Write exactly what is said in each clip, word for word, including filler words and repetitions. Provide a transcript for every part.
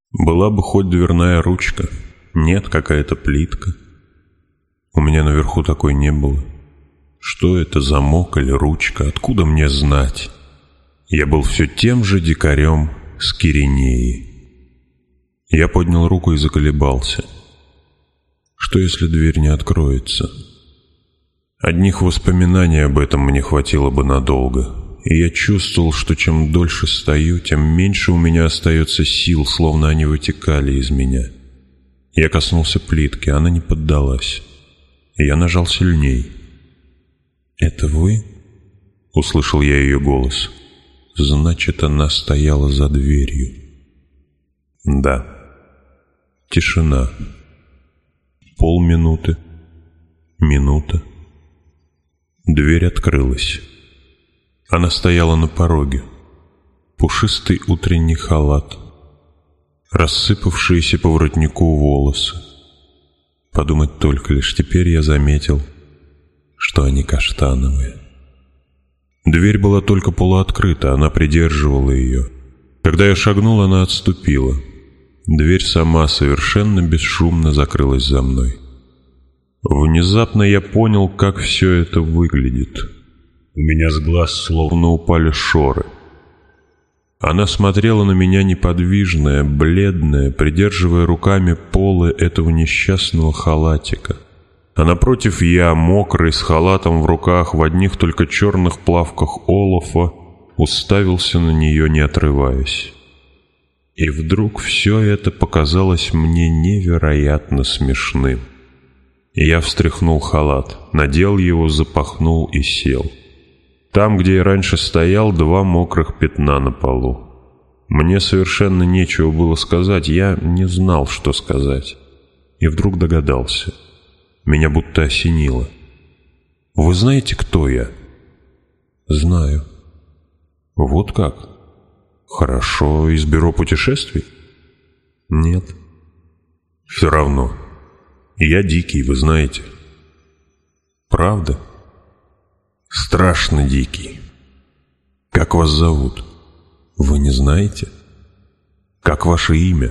Была бы хоть дверная ручка, нет, какая-то плитка. У меня наверху такой не было. Что это, замок или ручка, откуда мне знать? Я был все тем же дикарем с Киринеи. Я поднял руку и заколебался. Что, если дверь не откроется? Одних воспоминаний об этом мне хватило бы надолго, и я чувствовал, что чем дольше стою, тем меньше у меня остается сил, словно они вытекали из меня. Я коснулся плитки, она не поддалась. Я нажал сильней. «Это вы?» — услышал я ее голос. Значит, она стояла за дверью. Да. Тишина. Полминуты. Минута. Дверь открылась. Она стояла на пороге. Пушистый утренний халат, рассыпавшиеся по воротнику волосы. Подумать только, лишь теперь я заметил, что они каштановые. Дверь была только полуоткрыта, она придерживала ее. Когда я шагнул, она отступила. Дверь сама совершенно бесшумно закрылась за мной. Внезапно я понял, как все это выглядит. У меня с глаз словно упали шоры. Она смотрела на меня неподвижная, бледная, придерживая руками полы этого несчастного халатика. А напротив я, мокрый, с халатом в руках, в одних только черных плавках олофа, уставился на нее, не отрываясь. И вдруг все это показалось мне невероятно смешным. Я встряхнул халат, надел его, запахнул и сел. Там, где я раньше стоял, два мокрых пятна на полу. Мне совершенно нечего было сказать, я не знал, что сказать. И вдруг догадался. Меня будто осенило. «Вы знаете, кто я?» «Знаю». «Вот как? Хорошо, из бюро путешествий?» «Нет». «Все равно. Я дикий, вы знаете». «Правда?» «Страшно дикий. Как вас зовут?» «Вы не знаете?» «Как ваше имя?»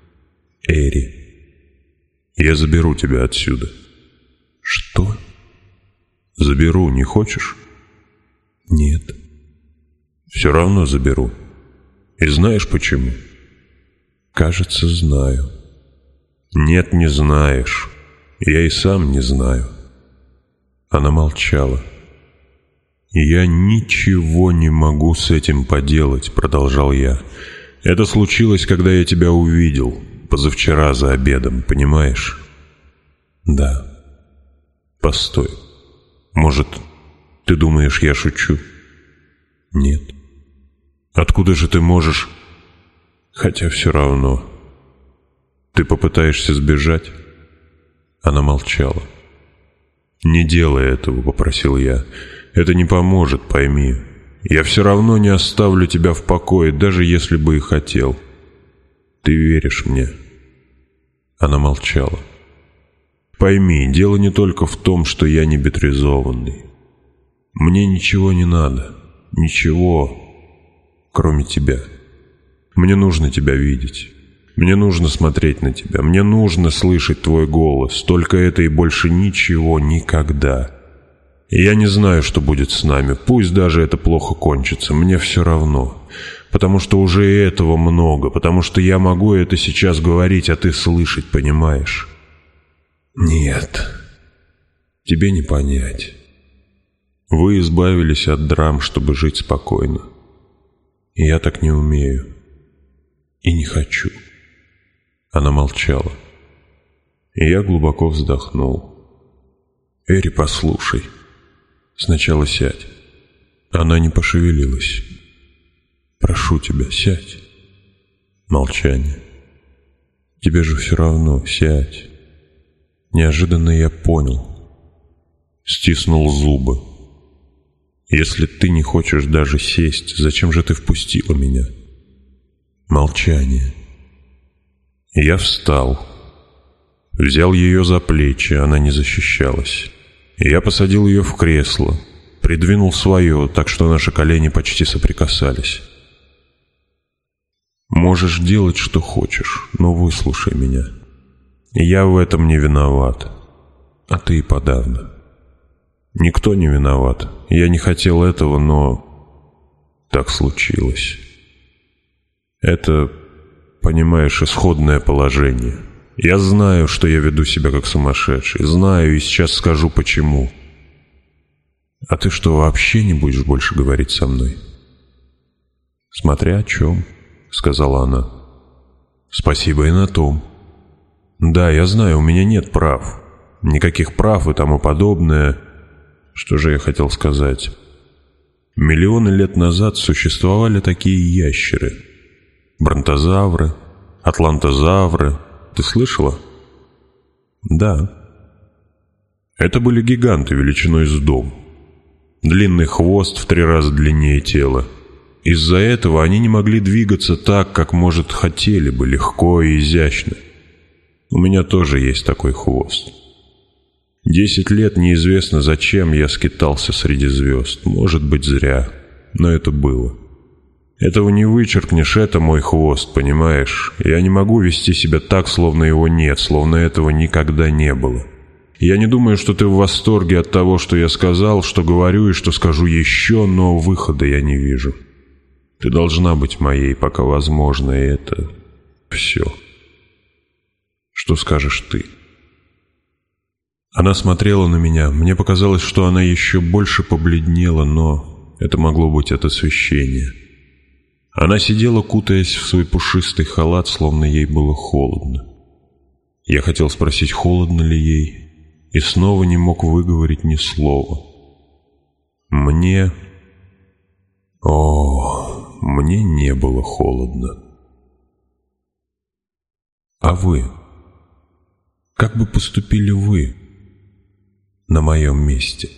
«Эри». «Я заберу тебя отсюда». «Что?» «Заберу, не хочешь?» «Нет». «Все равно заберу. И знаешь почему?» «Кажется, знаю». «Нет, не знаешь. Я и сам не знаю». Она молчала. «Я ничего не могу с этим поделать», — продолжал я. «Это случилось, когда я тебя увидел, позавчера за обедом, понимаешь?» «Да». «Постой. Может, ты думаешь, я шучу?» «Нет». «Откуда же ты можешь...» «Хотя все равно. Ты попытаешься сбежать?» Она молчала. «Не делай этого», — попросил я. «Это не поможет, пойми. Я все равно не оставлю тебя в покое, даже если бы и хотел. Ты веришь мне?» Она молчала. «Пойми, дело не только в том, что я не бетризованный. Мне ничего не надо. Ничего, кроме тебя. Мне нужно тебя видеть. Мне нужно смотреть на тебя. Мне нужно слышать твой голос. Только это и больше ничего никогда. И я не знаю, что будет с нами. Пусть даже это плохо кончится. Мне все равно. Потому что уже и этого много. Потому что я могу это сейчас говорить, а ты слышать, понимаешь?» «Нет, тебе не понять. Вы избавились от драм, чтобы жить спокойно. И я так не умею. И не хочу». Она молчала. И я глубоко вздохнул. «Эри, послушай. Сначала сядь». Она не пошевелилась. «Прошу тебя, сядь». Молчание. «Тебе же все равно, сядь». Неожиданно я понял. Стиснул зубы. «Если ты не хочешь даже сесть, зачем же ты впустила меня?» Молчание. Я встал. Взял ее за плечи, она не защищалась. Я посадил ее в кресло, придвинул свое, так что наши колени почти соприкасались. Можешь делать, что хочешь, но выслушай меня. Я в этом не виноват, а ты и подавно. Никто не виноват. Я не хотел этого, но так случилось. Это, понимаешь, исходное положение. Я знаю, что я веду себя как сумасшедший. Знаю, и сейчас скажу почему. А ты что, вообще не будешь больше говорить со мной? Смотря о чем, сказала она. Спасибо и на том. Да, я знаю, у меня нет прав. Никаких прав и тому подобное. Что же я хотел сказать? Миллионы лет назад существовали такие ящеры. Бронтозавры, атлантозавры. Ты слышала? Да. Это были гиганты величиной с дом. Длинный хвост в три раза длиннее тела. Из-за этого они не могли двигаться так, как, может, хотели бы, легко и изящно. У меня тоже есть такой хвост. Десять лет неизвестно зачем я скитался среди звезд. Может быть, зря, но это было. Этого не вычеркнешь, это мой хвост, понимаешь? Я не могу вести себя так, словно его нет, словно этого никогда не было. Я не думаю, что ты в восторге от того, что я сказал, что говорю и что скажу еще, но выхода я не вижу. Ты должна быть моей, пока возможно, и это все. Что скажешь ты? Она смотрела на меня. Мне показалось, что она еще больше побледнела, но это могло быть от освещения. Она сидела, кутаясь в свой пушистый халат, словно ей было холодно. Я хотел спросить, холодно ли ей, и снова не мог выговорить ни слова. Мне... О, мне не было холодно. А вы? Как бы поступили вы на моем месте?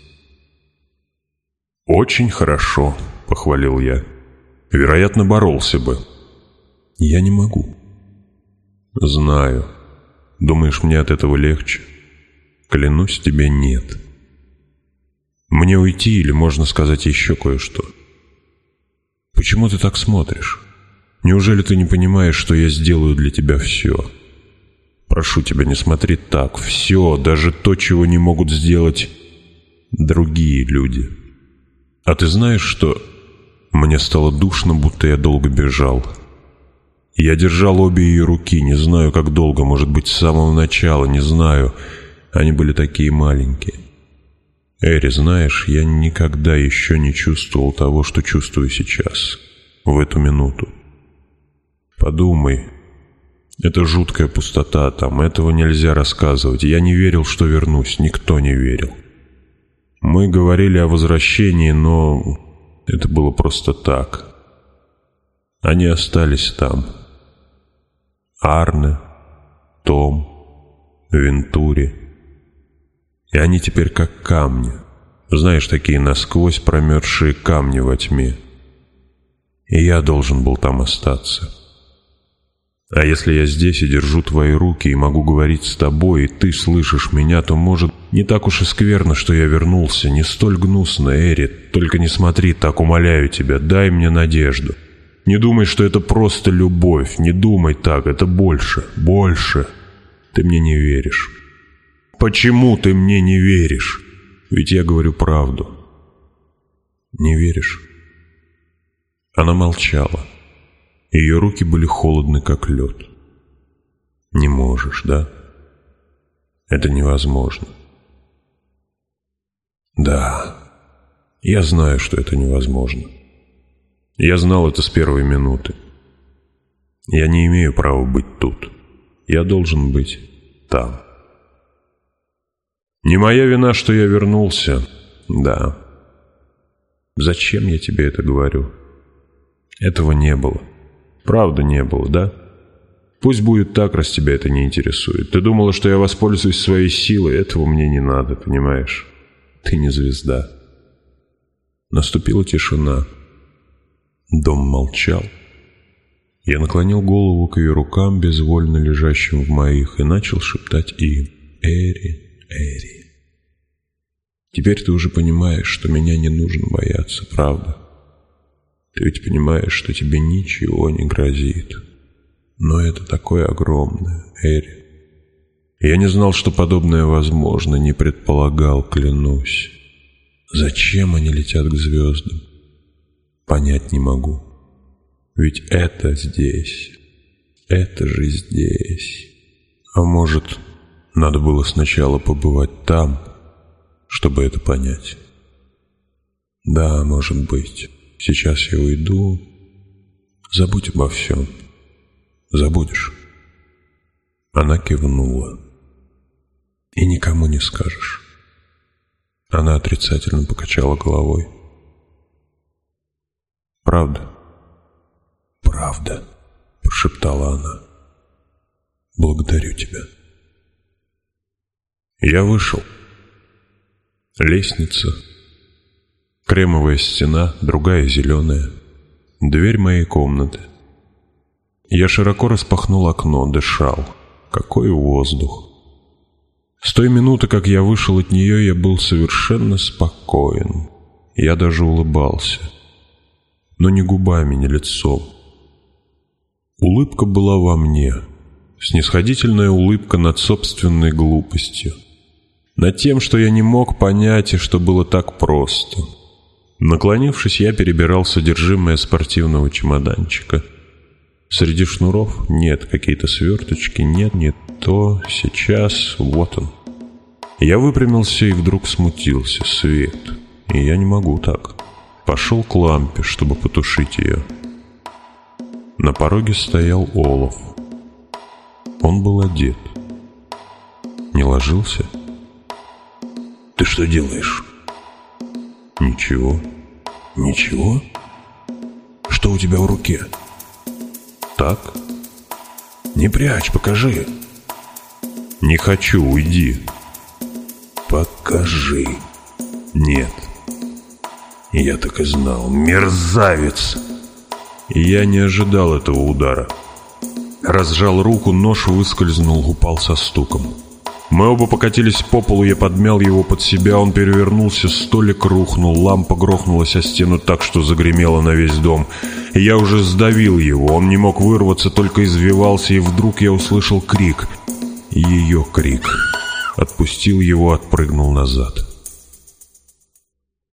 Очень хорошо, похвалил я. Вероятно, боролся бы. Я не могу. Знаю. Думаешь, мне от этого легче? Клянусь тебе, нет. Мне уйти или можно сказать еще кое-что? Почему ты так смотришь? Неужели ты не понимаешь, что я сделаю для тебя все? Прошу тебя, не смотри так. Все, даже то, чего не могут сделать другие люди. А ты знаешь, что... Мне стало душно, будто я долго бежал. Я держал обе ее руки, не знаю, как долго, может быть, с самого начала, не знаю. Они были такие маленькие. Эри, знаешь, я никогда еще не чувствовал того, что чувствую сейчас, в эту минуту. Подумай, это жуткая пустота там, этого нельзя рассказывать. Я не верил, что вернусь, никто не верил. Мы говорили о возвращении, но... Это было просто так. Они остались там. Арне, Том, Вентури. И они теперь как камни. Знаешь, такие насквозь промерзшие камни во тьме. И я должен был там остаться. А если я здесь и держу твои руки, и могу говорить с тобой, и ты слышишь меня, то, может, не так уж и скверно, что я вернулся, не столь гнусно, Эри. Только не смотри так, умоляю тебя, дай мне надежду. Не думай, что это просто любовь, не думай так, это больше, больше. Ты мне не веришь. Почему ты мне не веришь? Ведь я говорю правду. Не веришь? Она молчала. Ее руки были холодны, как лед. Не можешь, да? Это невозможно. Да, я знаю, что это невозможно. Я знал это с первой минуты. Я не имею права быть тут. Я должен быть там. Не моя вина, что я вернулся. Да. Зачем я тебе это говорю? Этого не было. Правда не было, да? Пусть будет так, раз тебя это не интересует. Ты думала, что я воспользуюсь своей силой. Этого мне не надо, понимаешь? Ты не звезда. Наступила тишина. Дом молчал. Я наклонил голову к ее рукам, безвольно лежащим в моих, и начал шептать им: «Эри, Эри, теперь ты уже понимаешь, что меня не нужно бояться, правда? Ты ведь понимаешь, что тебе ничего не грозит». Но это такое огромное, Эри. Я не знал, что подобное возможно, не предполагал, клянусь. Зачем они летят к звездам? Понять не могу. Ведь это здесь. Это же здесь. А может, надо было сначала побывать там, чтобы это понять? Да, может быть. Сейчас я уйду. Забудь обо всем. Забудешь? Она кивнула. И никому не скажешь. Она отрицательно покачала головой. Правда? Правда, прошептала она. Благодарю тебя. Я вышел. Лестница. Кремовая стена, другая зеленая. Дверь моей комнаты. Я широко распахнул окно, дышал. Какой воздух! С той минуты, как я вышел от нее, я был совершенно спокоен. Я даже улыбался. Но не губами, не лицом. Улыбка была во мне. Снисходительная улыбка над собственной глупостью. Над тем, что я не мог понять и что было так просто. Наклонившись, я перебирал содержимое спортивного чемоданчика. Среди шнуров нет, какие-то сверточки, нет, не то, сейчас, вот он. Я выпрямился и вдруг смутился. Свет. И я не могу так. Пошел к лампе, чтобы потушить ее. На пороге стоял Олаф. Он был одет. Не ложился? Ты что делаешь? Ничего. Ничего? Что у тебя в руке? Так? Не прячь, покажи. Не хочу, уйди. Покажи. Нет. Я так и знал. Мерзавец. Я не ожидал этого удара. Разжал руку, нож выскользнул, упал со стуком. Мы оба покатились по полу, я подмял его под себя, он перевернулся, столик рухнул, лампа грохнулась о стену так, что загремела на весь дом. И я уже сдавил его, он не мог вырваться, только извивался, и вдруг я услышал крик. Ее крик. Отпустил его, отпрыгнул назад.